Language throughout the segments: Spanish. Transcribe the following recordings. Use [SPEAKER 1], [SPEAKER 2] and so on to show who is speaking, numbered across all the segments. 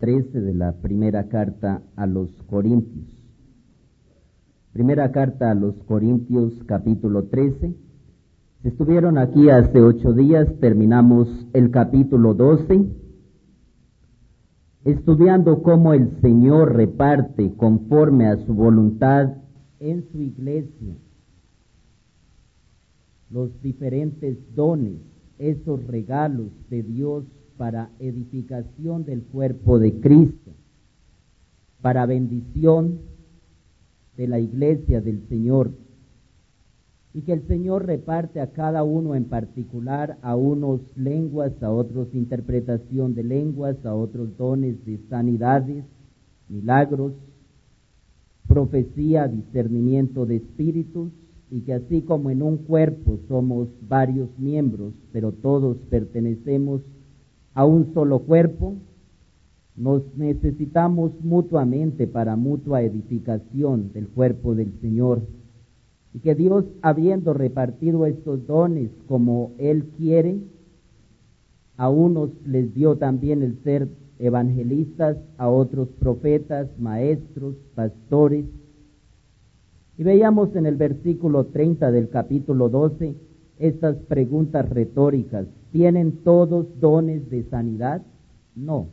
[SPEAKER 1] 13 de la primera carta a los Corintios. Primera carta a los Corintios, capítulo 13. Si estuvieron aquí hace 8 días, terminamos el capítulo 12, estudiando cómo el Señor reparte conforme a su voluntad en su iglesia los diferentes dones, esos regalos de Dios para edificación del cuerpo de Cristo, para bendición de la iglesia del Señor, y que el Señor reparte a cada uno en particular, a unos lenguas, a otros interpretación de lenguas, a otros dones de sanidades, milagros, profecía, discernimiento de espíritus, y que así como en un cuerpo somos varios miembros, pero todos pertenecemos a un solo cuerpo, nos necesitamos mutuamente para mutua edificación del cuerpo del Señor. Y que Dios, habiendo repartido estos dones como Él quiere, a unos les dio también el ser evangelistas, a otros profetas, maestros, pastores. Y veíamos en el versículo 30 del capítulo 12 estas preguntas retóricas. ¿Tienen todos dones de sanidad? No.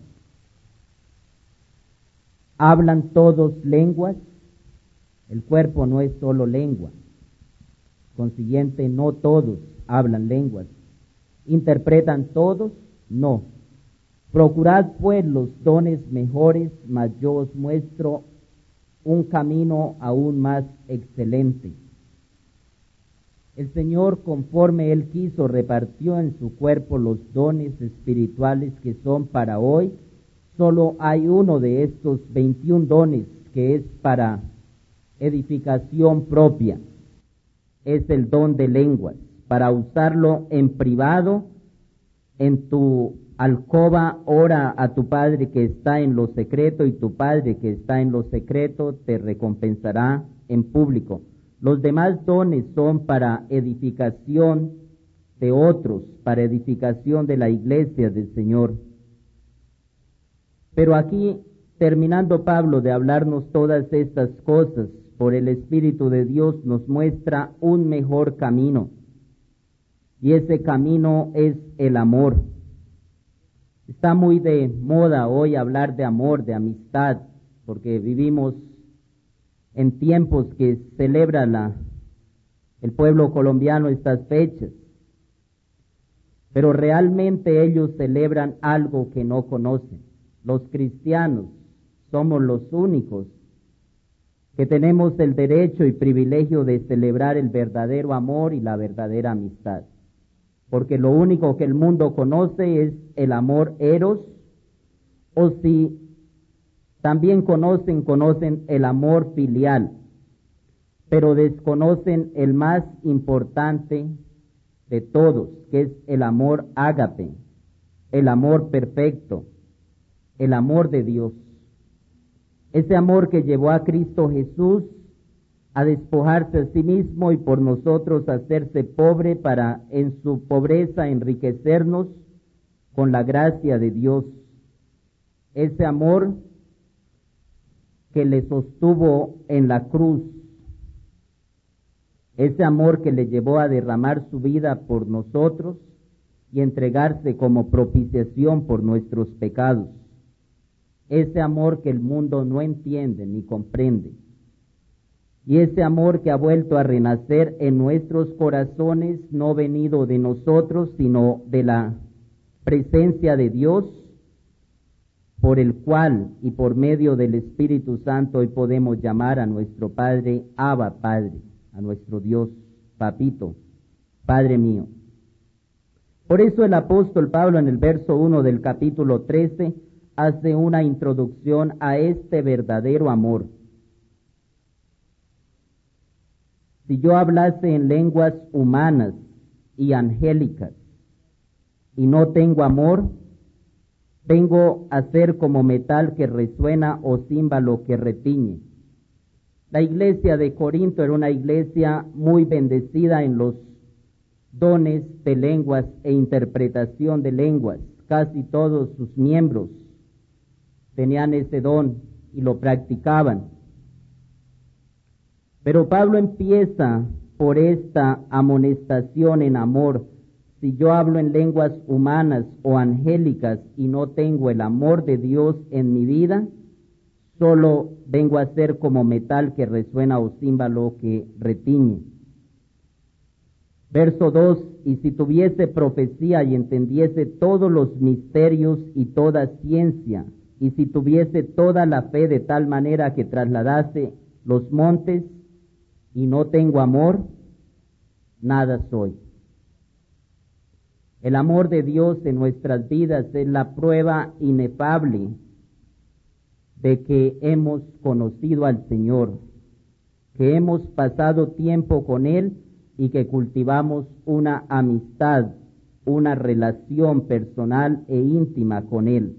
[SPEAKER 1] ¿Hablan todos lenguas? El cuerpo no es solo lengua. Consiguiente, no todos hablan lenguas. ¿Interpretan todos? No. Procurad pues los dones mejores, mas yo os muestro un camino aún más excelente. El Señor, conforme Él quiso, repartió en su cuerpo los dones espirituales que son para hoy. Solo hay uno de estos 21 dones que es para edificación propia. Es el don de lenguas, para usarlo en privado. En tu alcoba ora a tu Padre que está en lo secreto, y tu Padre que está en lo secreto te recompensará en público. Los demás dones son para edificación de otros, para edificación de la iglesia del Señor. Pero aquí, terminando Pablo de hablarnos todas estas cosas, por el Espíritu de Dios nos muestra un mejor camino. Y ese camino es el amor. Está muy de moda hoy hablar de amor, de amistad, porque vivimos en tiempos que celebra el pueblo colombiano estas fechas. Pero realmente ellos celebran algo que no conocen. Los cristianos somos los únicos que tenemos el derecho y privilegio de celebrar el verdadero amor y la verdadera amistad. Porque lo único que el mundo conoce es el amor eros, o si también conocen el amor filial, pero desconocen el más importante de todos, que es el amor ágape, el amor perfecto, el amor de Dios. Ese amor que llevó a Cristo Jesús a despojarse a sí mismo y por nosotros hacerse pobre para en su pobreza enriquecernos con la gracia de Dios. Ese amor que le sostuvo en la cruz, ese amor que le llevó a derramar su vida por nosotros y entregarse como propiciación por nuestros pecados. Ese amor que el mundo no entiende ni comprende. Y ese amor que ha vuelto a renacer en nuestros corazones, no venido de nosotros, sino de la presencia de Dios, por el cual y por medio del Espíritu Santo hoy podemos llamar a nuestro Padre, Abba Padre, a nuestro Dios, Papito, Padre mío. Por eso el apóstol Pablo en el verso 1 del capítulo 13 hace una introducción a este verdadero amor. Si yo hablase en lenguas humanas y angélicas y no tengo amor, vengo a ser como metal que resuena o címbalo que retiñe. La iglesia de Corinto era una iglesia muy bendecida en los dones de lenguas e interpretación de lenguas. Casi todos sus miembros tenían ese don y lo practicaban. Pero Pablo empieza por esta amonestación en amor. Si yo hablo en lenguas humanas o angélicas y no tengo el amor de Dios en mi vida, solo vengo a ser como metal que resuena o címbalo que retiñe. Verso 2, y si tuviese profecía y entendiese todos los misterios y toda ciencia, y si tuviese toda la fe de tal manera que trasladase los montes, y no tengo amor, nada soy. El amor de Dios en nuestras vidas es la prueba inefable de que hemos conocido al Señor, que hemos pasado tiempo con Él y que cultivamos una amistad, una relación personal e íntima con Él.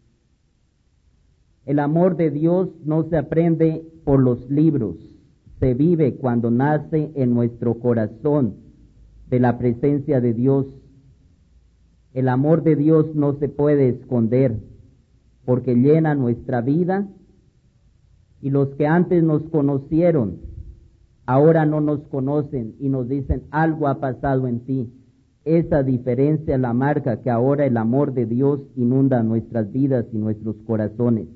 [SPEAKER 1] El amor de Dios no se aprende por los libros, se vive cuando nace en nuestro corazón de la presencia de Dios. El amor de Dios no se puede esconder porque llena nuestra vida, y los que antes nos conocieron ahora no nos conocen y nos dicen: algo ha pasado en ti. Esa diferencia es la marca que ahora el amor de Dios inunda nuestras vidas y nuestros corazones.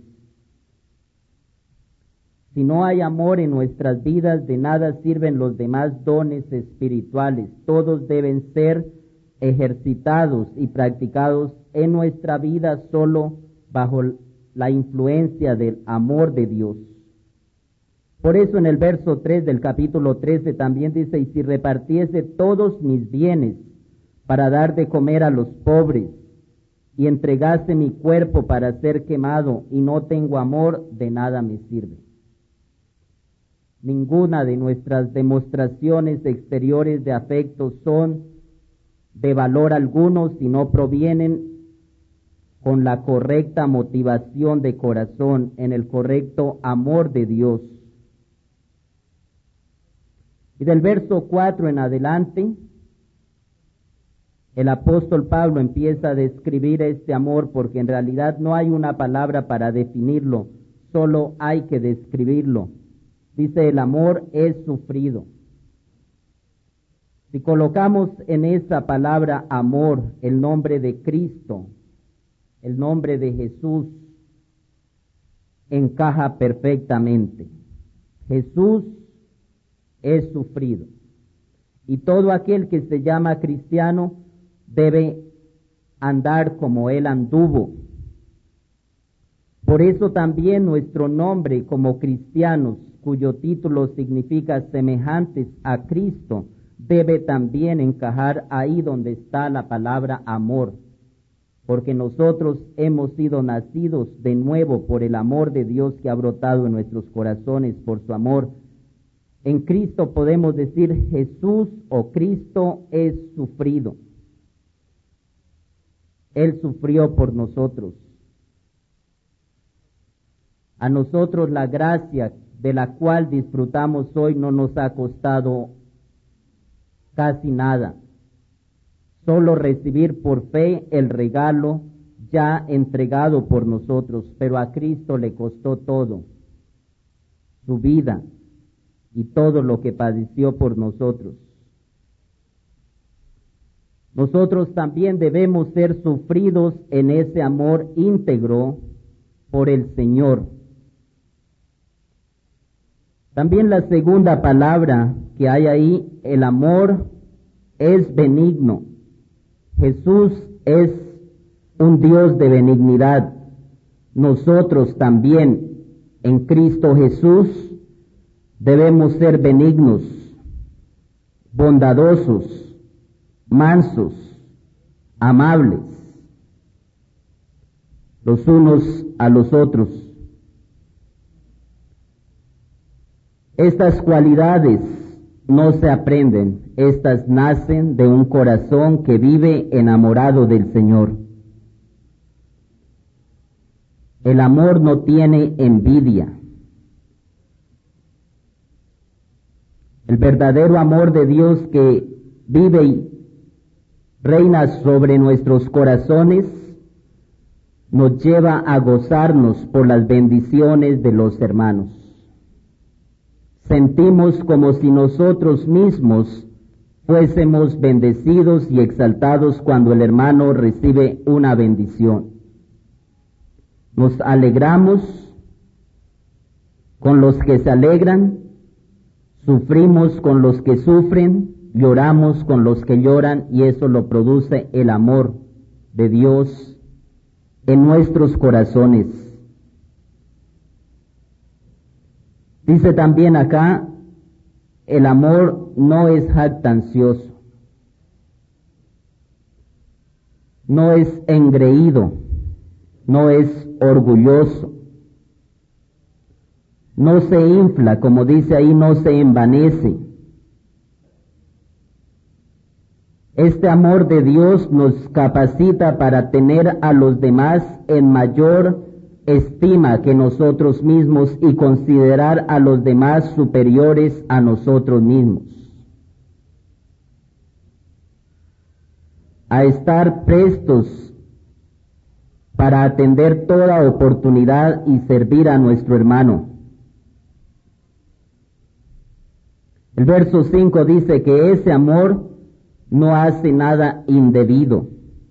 [SPEAKER 1] Si no hay amor en nuestras vidas, de nada sirven los demás dones espirituales. Todos deben ser ejercitados y practicados en nuestra vida solo bajo la influencia del amor de Dios. Por eso en el verso 3 del capítulo 13 también dice: y si repartiese todos mis bienes para dar de comer a los pobres, y entregase mi cuerpo para ser quemado, y no tengo amor, de nada me sirve. Ninguna de nuestras demostraciones exteriores de afecto son de valor alguno si no provienen con la correcta motivación de corazón, en el correcto amor de Dios. Y del verso 4 en adelante, el apóstol Pablo empieza a describir este amor, porque en realidad no hay una palabra para definirlo, solo hay que describirlo. Dice: el amor es sufrido. Si colocamos en esa palabra amor el nombre de Cristo, el nombre de Jesús, encaja perfectamente. Jesús es sufrido. Y todo aquel que se llama cristiano debe andar como Él anduvo. Por eso también nuestro nombre como cristianos, cuyo título significa semejantes a Cristo, debe también encajar ahí donde está la palabra amor, porque nosotros hemos sido nacidos de nuevo por el amor de Dios que ha brotado en nuestros corazones por su amor. En Cristo podemos decir: Jesús o Cristo es sufrido. Él sufrió por nosotros. A nosotros la gracia de la cual disfrutamos hoy no nos ha costado casi nada. Solo recibir por fe el regalo ya entregado por nosotros, pero a Cristo le costó todo, su vida y todo lo que padeció por nosotros. Nosotros también debemos ser sufridos en ese amor íntegro por el Señor. También la segunda palabra que hay ahí, el amor es benigno. Jesús es un Dios de benignidad. Nosotros también en Cristo Jesús debemos ser benignos, bondadosos, mansos, amables, los unos a los otros. Estas cualidades no se aprenden, estas nacen de un corazón que vive enamorado del Señor. El amor no tiene envidia. El verdadero amor de Dios que vive y reina sobre nuestros corazones nos lleva a gozarnos por las bendiciones de los hermanos. Sentimos como si nosotros mismos fuésemos bendecidos y exaltados cuando el hermano recibe una bendición. Nos alegramos con los que se alegran, sufrimos con los que sufren, lloramos con los que lloran, y eso lo produce el amor de Dios en nuestros corazones. Dice también acá, el amor no es jactancioso, no es engreído, no es orgulloso, no se infla, como dice ahí, no se envanece. Este amor de Dios nos capacita para tener a los demás en mayor estima que nosotros mismos y considerar a los demás superiores a nosotros mismos. A estar prestos para atender toda oportunidad y servir a nuestro hermano. El verso 5 dice que ese amor no hace nada indebido.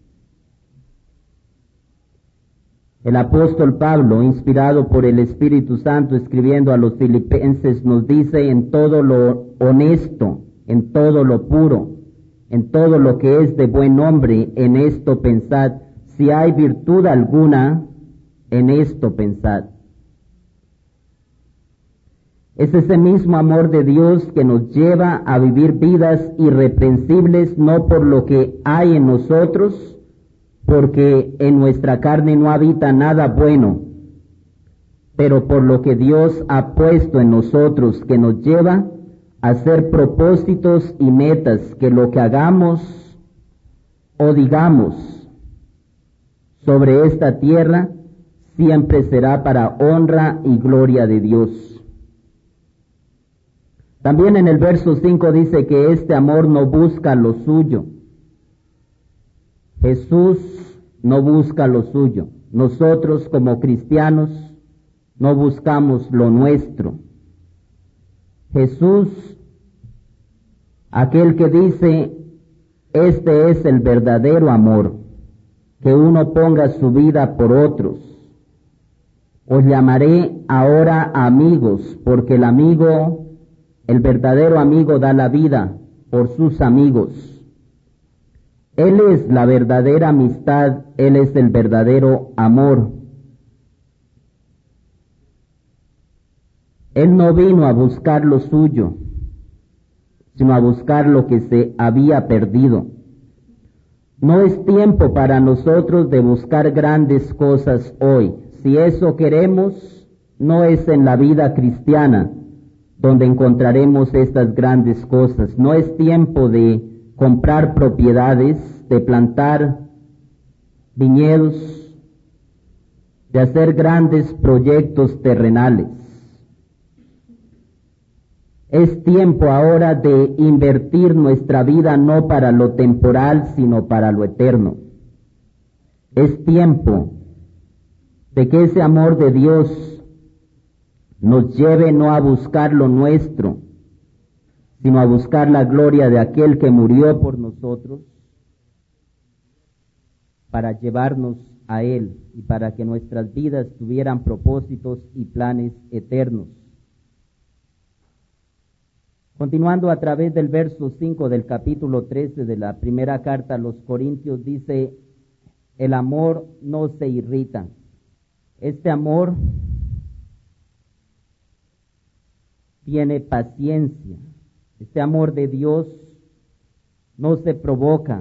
[SPEAKER 1] El apóstol Pablo, inspirado por el Espíritu Santo, escribiendo a los filipenses, nos dice: en todo lo honesto, en todo lo puro, en todo lo que es de buen nombre, en esto pensad. Si hay virtud alguna, en esto pensad. Es ese mismo amor de Dios que nos lleva a vivir vidas irreprensibles, no por lo que hay en nosotros, porque en nuestra carne no habita nada bueno, pero por lo que Dios ha puesto en nosotros, que nos lleva a hacer propósitos y metas, que lo que hagamos o digamos sobre esta tierra siempre será para honra y gloria de Dios. También en el verso 5 dice que este amor no busca lo suyo. Jesús no busca lo suyo. Nosotros como cristianos no buscamos lo nuestro. Jesús, aquel que dice, este es el verdadero amor, que uno ponga su vida por otros. Os llamaré ahora amigos, porque el verdadero amigo da la vida por sus amigos. Él es la verdadera amistad, Él es el verdadero amor. Él no vino a buscar lo suyo, sino a buscar lo que se había perdido. No es tiempo para nosotros de buscar grandes cosas hoy. Si eso queremos, no es en la vida cristiana donde encontraremos estas grandes cosas. No es tiempo de comprar propiedades, de plantar viñedos, de hacer grandes proyectos terrenales. Es tiempo ahora de invertir nuestra vida no para lo temporal, sino para lo eterno. Es tiempo de que ese amor de Dios nos lleve no a buscar lo nuestro, sino a buscar la gloria de aquel que murió por nosotros para llevarnos a Él y para que nuestras vidas tuvieran propósitos y planes eternos. Continuando a través del verso 5 del capítulo 13 de la primera carta a los Corintios, dice, el amor no se irrita. Este amor tiene paciencia. Este amor de Dios no se provoca.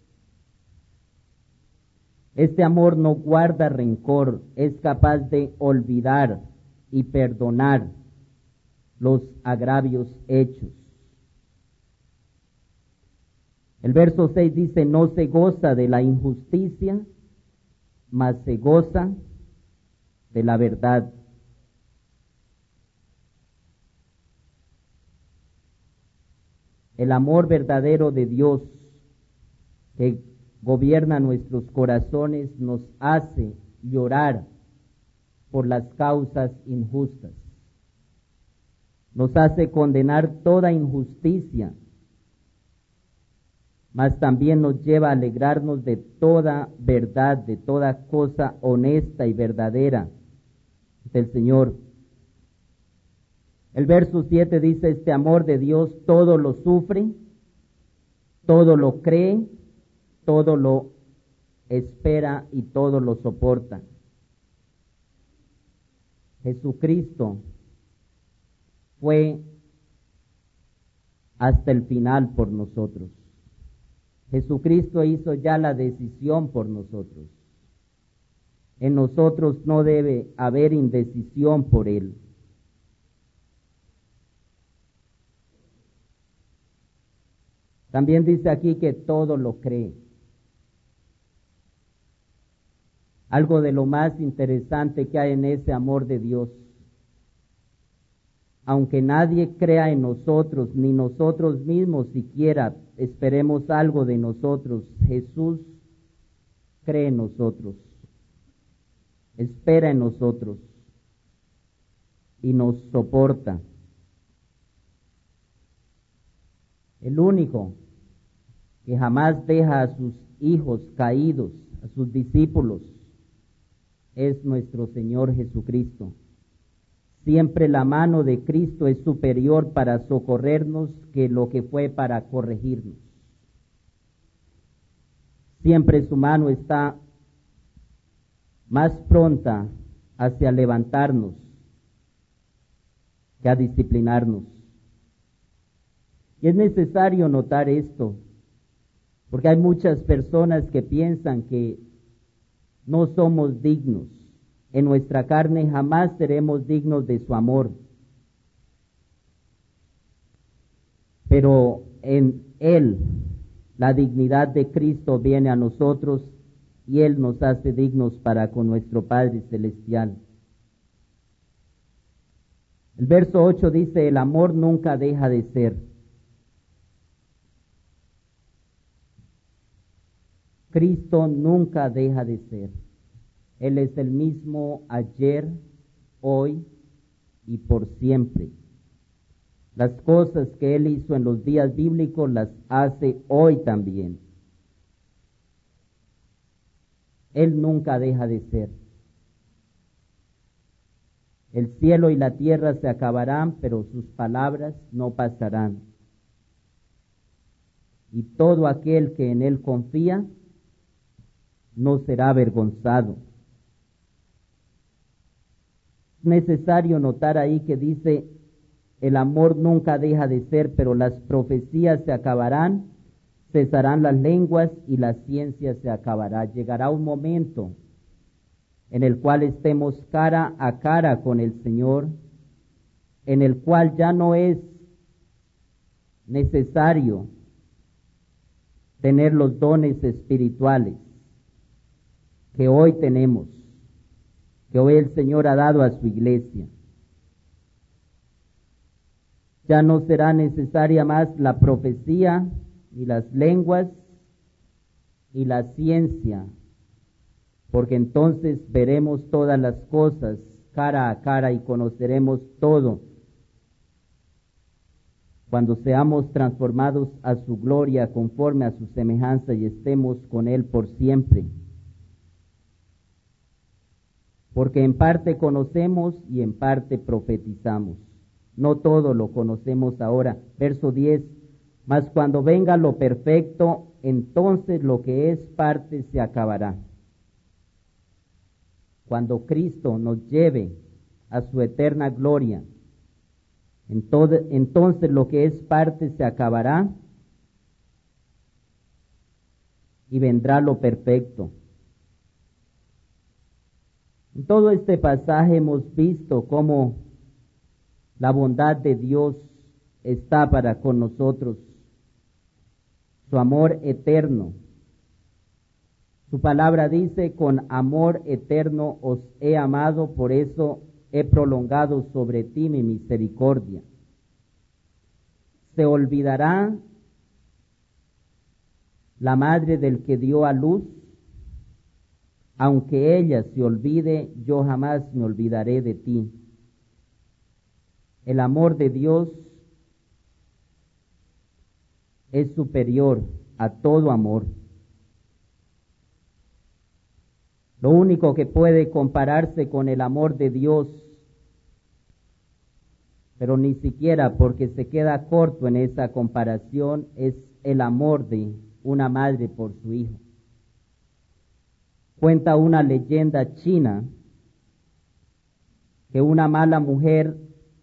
[SPEAKER 1] Este amor no guarda rencor, es capaz de olvidar y perdonar los agravios hechos. El verso 6 dice, no se goza de la injusticia, mas se goza de la verdad. El amor verdadero de Dios que gobierna nuestros corazones nos hace llorar por las causas injustas. Nos hace condenar toda injusticia, mas también nos lleva a alegrarnos de toda verdad, de toda cosa honesta y verdadera del Señor. El verso 7 dice, este amor de Dios todo lo sufre, todo lo cree, todo lo espera y todo lo soporta. Jesucristo fue hasta el final por nosotros. Jesucristo hizo ya la decisión por nosotros. En nosotros no debe haber indecisión por Él. También dice aquí que todo lo cree. Algo de lo más interesante que hay en ese amor de Dios. Aunque nadie crea en nosotros, ni nosotros mismos siquiera esperemos algo de nosotros, Jesús cree en nosotros, espera en nosotros y nos soporta. El único que jamás deja a sus hijos caídos, a sus discípulos, es nuestro Señor Jesucristo. Siempre la mano de Cristo es superior para socorrernos que lo que fue para corregirnos. Siempre su mano está más pronta hacia levantarnos que a disciplinarnos. Y es necesario notar esto, porque hay muchas personas que piensan que no somos dignos. En nuestra carne jamás seremos dignos de su amor. Pero en Él, la dignidad de Cristo viene a nosotros y Él nos hace dignos para con nuestro Padre Celestial. El verso 8 dice, el amor nunca deja de ser. Cristo nunca deja de ser. Él es el mismo ayer, hoy y por siempre. Las cosas que Él hizo en los días bíblicos las hace hoy también. Él nunca deja de ser. El cielo y la tierra se acabarán, pero sus palabras no pasarán. Y todo aquel que en Él confía no será avergonzado. Es necesario notar ahí que dice, el amor nunca deja de ser, pero las profecías se acabarán, cesarán las lenguas y la ciencia se acabará. Llegará un momento en el cual estemos cara a cara con el Señor, en el cual ya no es necesario tener los dones espirituales que hoy tenemos, que hoy el Señor ha dado a su iglesia. Ya no será necesaria más la profecía, ni las lenguas, y la ciencia, porque entonces veremos todas las cosas cara a cara y conoceremos todo, cuando seamos transformados a su gloria conforme a su semejanza y estemos con Él por siempre. Porque en parte conocemos y en parte profetizamos. No todo lo conocemos ahora. Verso 10, mas cuando venga lo perfecto, entonces lo que es parte se acabará. Cuando Cristo nos lleve a su eterna gloria, entonces lo que es parte se acabará y vendrá lo perfecto. En todo este pasaje hemos visto cómo la bondad de Dios está para con nosotros, su amor eterno. Su palabra dice, con amor eterno os he amado, por eso he prolongado sobre ti mi misericordia. ¿Se olvidará la madre del que dio a luz aunque ella se olvide, yo jamás me olvidaré de ti. El amor de Dios es superior a todo amor. Lo único que puede compararse con el amor de Dios, pero ni siquiera porque se queda corto en esa comparación, es el amor de una madre por su hijo. Cuenta una leyenda china que una mala mujer,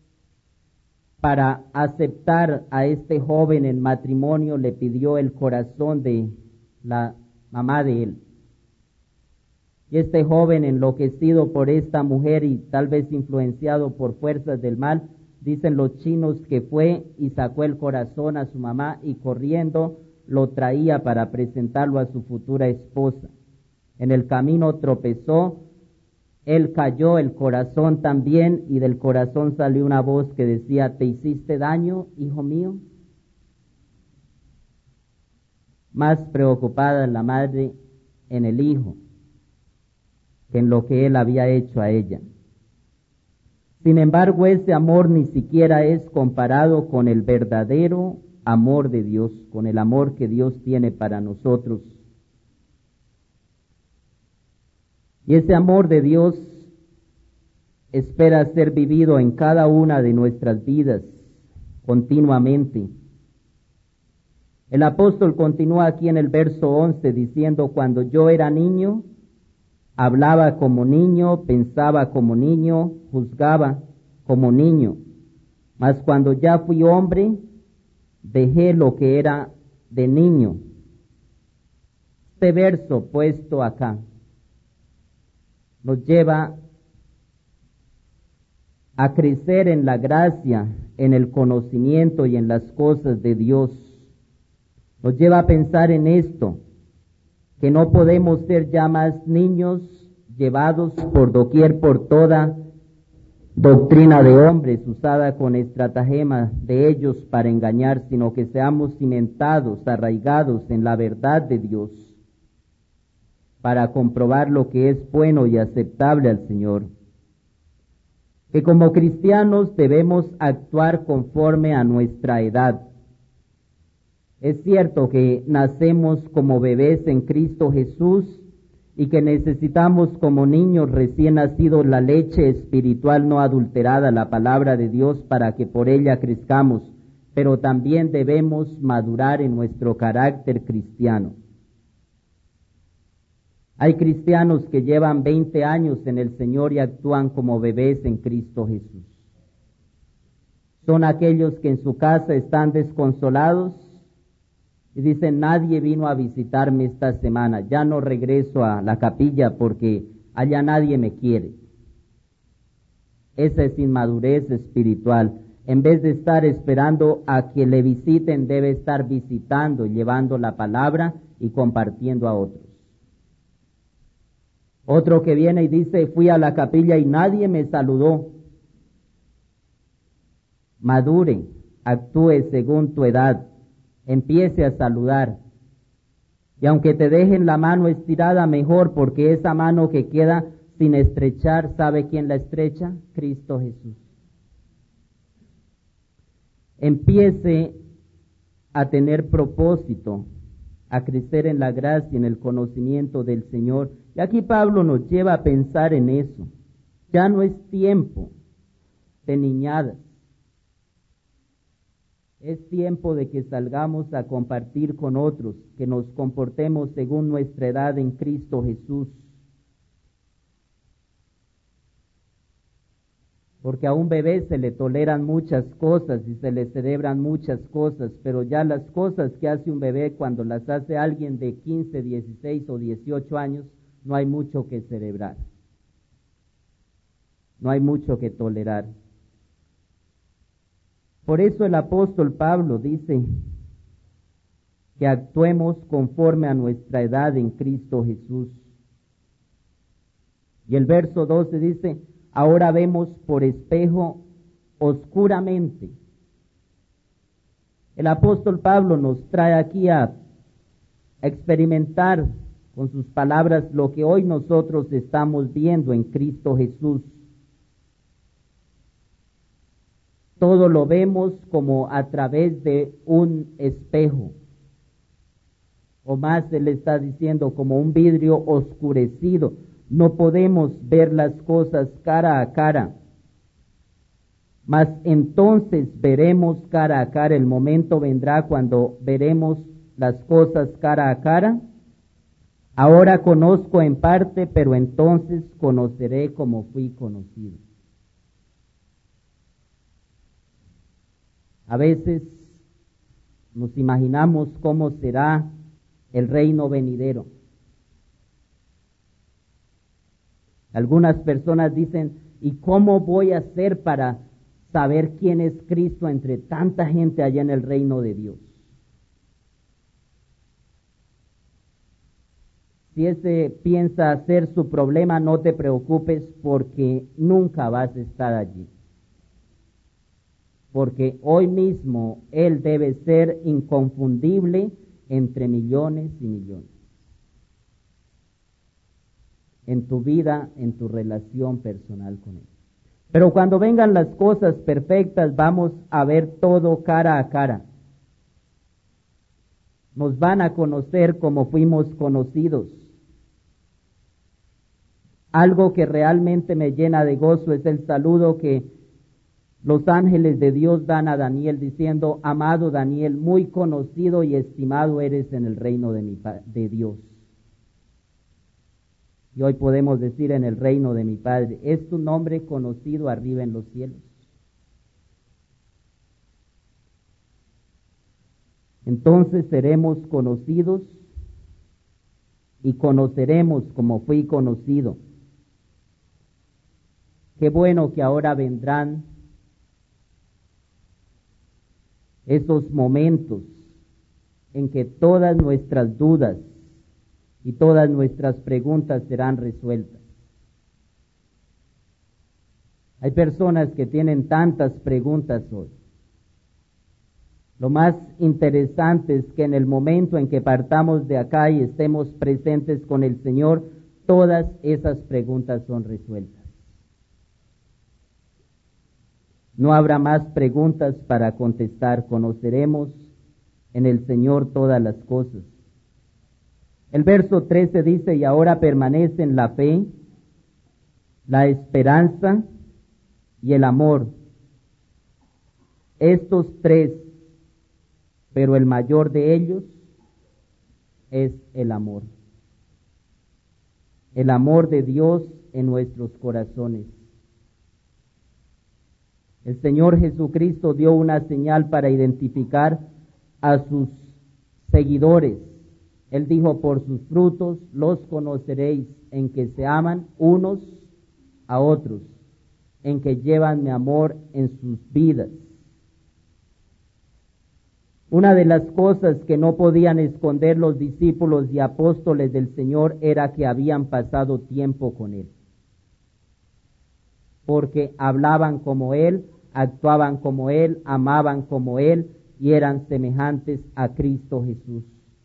[SPEAKER 1] para aceptar a este joven en matrimonio, le pidió el corazón de la mamá de él. Y este joven, enloquecido por esta mujer y tal vez influenciado por fuerzas del mal, dicen los chinos que fue y sacó el corazón a su mamá y corriendo lo traía para presentarlo a su futura esposa. En el camino tropezó, él cayó, el corazón también, y del corazón salió una voz que decía: ¿te hiciste daño, hijo mío? Más preocupada la madre en el hijo que en lo que él había hecho a ella. Sin embargo, ese amor ni siquiera es comparado con el verdadero amor de Dios, con el amor que Dios tiene para nosotros. Y ese amor de Dios espera ser vivido en cada una de nuestras vidas continuamente. El apóstol continúa aquí en el verso 11 diciendo: cuando yo era niño, hablaba como niño, pensaba como niño, juzgaba como niño. Mas cuando ya fui hombre, dejé lo que era de niño. Este verso puesto acá nos lleva a crecer en la gracia, en el conocimiento y en las cosas de Dios. Nos lleva a pensar en esto, que no podemos ser ya más niños llevados por doquier por toda doctrina de hombres usada con estratagema de ellos para engañar, sino que seamos cimentados, arraigados en la verdad de Dios, para comprobar lo que es bueno y aceptable al Señor. Que como cristianos debemos actuar conforme a nuestra edad. Es cierto que nacemos como bebés en Cristo Jesús y que necesitamos como niños recién nacidos la leche espiritual no adulterada, la palabra de Dios, para que por ella crezcamos, pero también debemos madurar en nuestro carácter cristiano. Hay cristianos que llevan 20 años en el Señor y actúan como bebés en Cristo Jesús. Son aquellos que en su casa están desconsolados y dicen: nadie vino a visitarme esta semana, ya no regreso a la capilla porque allá nadie me quiere. Esa es inmadurez espiritual. En vez de estar esperando a que le visiten, debe estar visitando, llevando la palabra y compartiendo a otros. Otro que viene y dice: fui a la capilla y nadie me saludó. Madure, actúe según tu edad, empiece a saludar. Y aunque te dejen la mano estirada, mejor, porque esa mano que queda sin estrechar, ¿sabe quién la estrecha? Cristo Jesús. Empiece a tener propósito, a crecer en la gracia y en el conocimiento del Señor. Y aquí Pablo nos lleva a pensar en eso. Ya no es tiempo de niñadas. Es tiempo de que salgamos a compartir con otros, que nos comportemos según nuestra edad en Cristo Jesús. Porque a un bebé se le toleran muchas cosas y se le celebran muchas cosas, pero ya las cosas que hace un bebé cuando las hace alguien de 15, 16 o 18 años, no hay mucho que celebrar. No hay mucho que tolerar. Por eso el apóstol Pablo dice que actuemos conforme a nuestra edad en Cristo Jesús. Y el verso 12 dice: ahora vemos por espejo oscuramente. El apóstol Pablo nos trae aquí a experimentar con sus palabras lo que hoy nosotros estamos viendo en Cristo Jesús. Todo lo vemos como a través de un espejo, o más Él está diciendo como un vidrio oscurecido. No podemos ver las cosas cara a cara, mas entonces veremos cara a cara. El momento vendrá cuando veremos las cosas cara a cara. Ahora conozco en parte, pero entonces conoceré como fui conocido. A veces nos imaginamos cómo será el reino venidero. Algunas personas dicen, ¿y cómo voy a hacer para saber quién es Cristo entre tanta gente allá en el reino de Dios? Si ese piensa ser su problema, no te preocupes, porque nunca vas a estar allí. Porque hoy mismo Él debe ser inconfundible entre millones y millones. En tu vida, en tu relación personal con Él. Pero cuando vengan las cosas perfectas, vamos a ver todo cara a cara. Nos van a conocer como fuimos conocidos. Algo que realmente me llena de gozo es el saludo que los ángeles de Dios dan a Daniel diciendo, amado Daniel, muy conocido y estimado eres en el reino de Dios. Y hoy podemos decir en el reino de mi Padre, es tu nombre conocido arriba en los cielos. Entonces seremos conocidos y conoceremos como fui conocido. Qué bueno que ahora vendrán esos momentos en que todas nuestras dudas y todas nuestras preguntas serán resueltas. Hay personas que tienen tantas preguntas hoy. Lo más interesante es que en el momento en que partamos de acá y estemos presentes con el Señor, todas esas preguntas son resueltas. No habrá más preguntas para contestar. Conoceremos en el Señor todas las cosas. El verso 13 dice, y ahora permanecen la fe, la esperanza y el amor. Estos tres, pero el mayor de ellos es el amor. El amor de Dios en nuestros corazones. El Señor Jesucristo dio una señal para identificar a sus seguidores. Él dijo, por sus frutos los conoceréis, en que se aman unos a otros, en que llevan mi amor en sus vidas. Una de las cosas que no podían esconder los discípulos y apóstoles del Señor era que habían pasado tiempo con Él. Porque hablaban como Él, actuaban como Él, amaban como Él y eran semejantes a Cristo Jesús.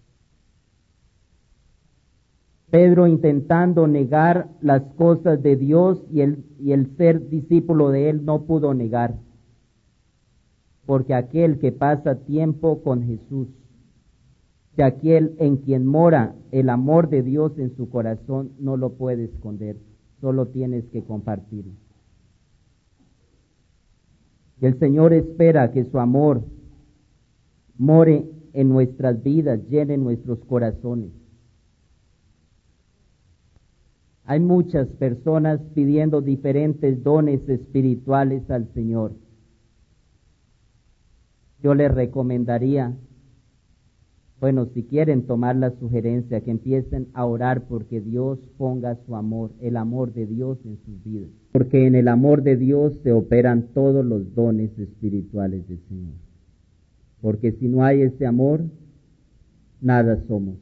[SPEAKER 1] Pedro, intentando negar las cosas de Dios y el ser discípulo de Él, no pudo negar. Porque aquel que pasa tiempo con Jesús, que aquel en quien mora el amor de Dios en su corazón, no lo puede esconder, solo tienes que compartirlo. Y el Señor espera que su amor more en nuestras vidas, llene nuestros corazones. Hay muchas personas pidiendo diferentes dones espirituales al Señor. Yo les recomendaría, bueno, si quieren tomar la sugerencia, que empiecen a orar porque Dios ponga su amor, el amor de Dios en sus vidas. Porque en el amor de Dios se operan todos los dones espirituales del Señor. Porque si no hay ese amor, nada somos.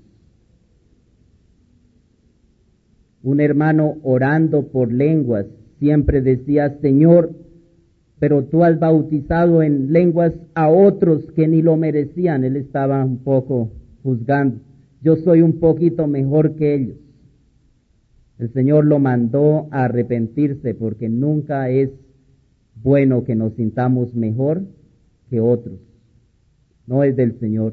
[SPEAKER 1] Un hermano orando por lenguas siempre decía, Señor, pero tú has bautizado en lenguas a otros que ni lo merecían. Él estaba un poco juzgando. yo soy un poquito mejor que ellos. El Señor lo mandó a arrepentirse porque nunca es bueno que nos sintamos mejor que otros. No es del Señor.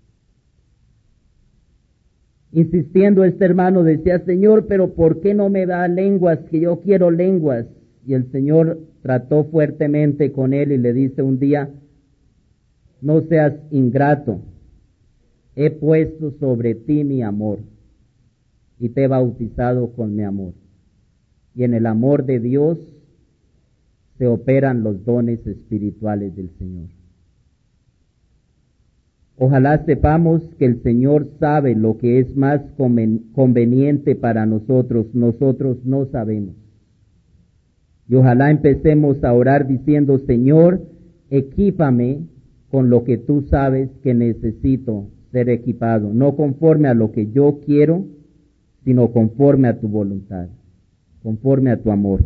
[SPEAKER 1] Insistiendo, este hermano decía, Señor, pero ¿por qué no me da lenguas? Que yo quiero lenguas. Y el Señor trató fuertemente con él y le dice un día, no seas ingrato, he puesto sobre ti mi amor y te he bautizado con mi amor. Y en el amor de Dios se operan los dones espirituales del Señor. Ojalá sepamos que el Señor sabe lo que es más conveniente para nosotros no sabemos. Y ojalá empecemos a orar diciendo, Señor, equípame con lo que tú sabes que necesito ser equipado, no conforme a lo que yo quiero, sino conforme a tu voluntad, conforme a tu amor.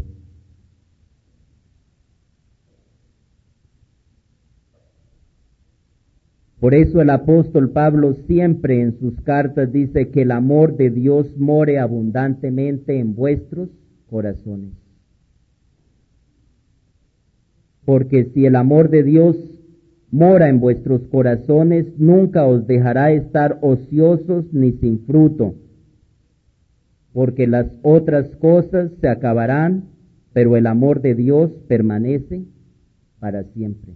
[SPEAKER 1] Por eso el apóstol Pablo siempre en sus cartas dice que el amor de Dios more abundantemente en vuestros corazones. Porque si el amor de Dios mora en vuestros corazones, nunca os dejará estar ociosos ni sin fruto, porque las otras cosas se acabarán, pero el amor de Dios permanece para siempre.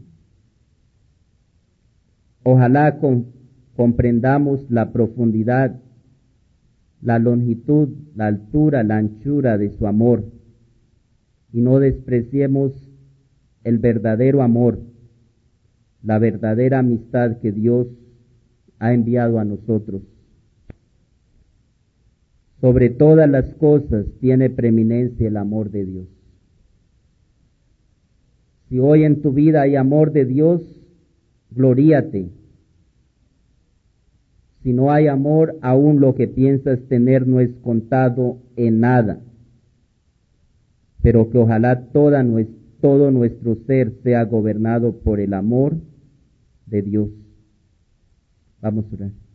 [SPEAKER 1] Ojalá comprendamos la profundidad, la longitud, la altura, la anchura de su amor y no despreciemos el verdadero amor, la verdadera amistad que Dios ha enviado a nosotros. Sobre todas las cosas tiene preeminencia el amor de Dios. Si hoy en tu vida hay amor de Dios, gloríate. Si no hay amor, aún lo que piensas tener no es contado en nada. Pero que ojalá todo nuestro ser sea gobernado por el amor de Dios. Vamos a orar.